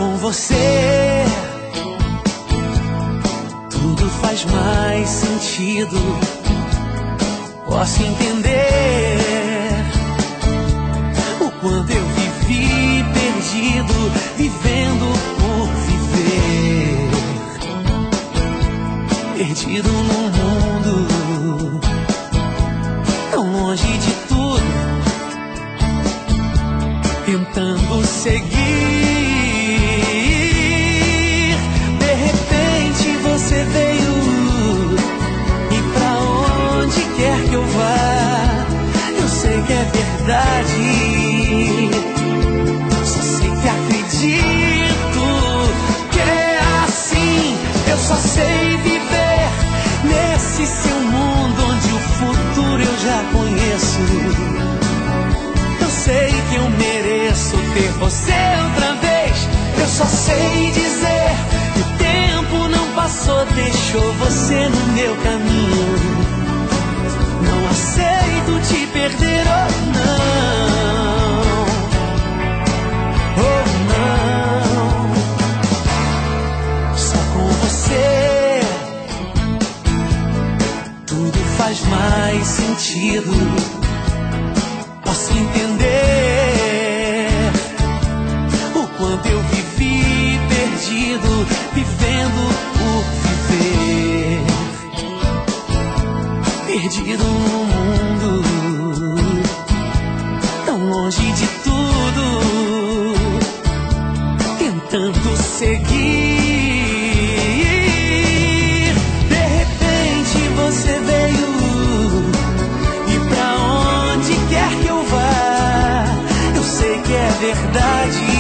com você tudo faz mais sentido. Posso entender o quanto eu vivi perdido, vivendo por viver, perdido num mundo tão longe de tudo, tentando seguir. De repente você veio, e pra onde quer que eu vá, eu sei que é verdade. Só sei que acredito que é assim. Eu só sei viver nesse seu mundo onde o futuro eu já conheço. Eu sei que eu mereço ter você outra vez. Eu só sei dizer que o tempo não passou, deixou você no meu caminho. Não aceito te perder, oh não, oh não. Só com você tudo faz mais sentido. Posso entender o quanto eu vivi perdido, vivendo por viver, perdido no mundo tão longe de tudo, tentando seguir. De repente você veio, e pra onde quer que eu vá, eu sei que é verdade.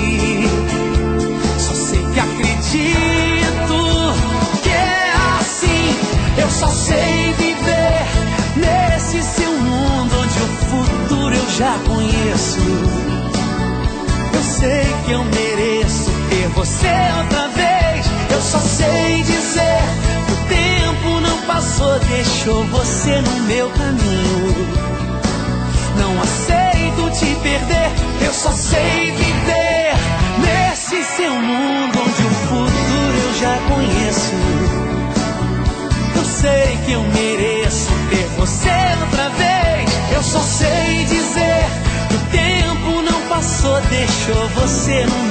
Só sei que acredito que é assim. Eu só sei viver nesse seu mundo onde o futuro eu já conheço. Eu sei que eu mereço ter você outra vez. Eu só sei dizer que o tempo não passou, deixou você no meu caminho. Não aceito te perder. Eu só sei viver nesse seu mundo onde o futuro eu já conheço. Eu sei que eu mereço ter você outra vez. Eu só sei dizer que o tempo não passou, deixou você no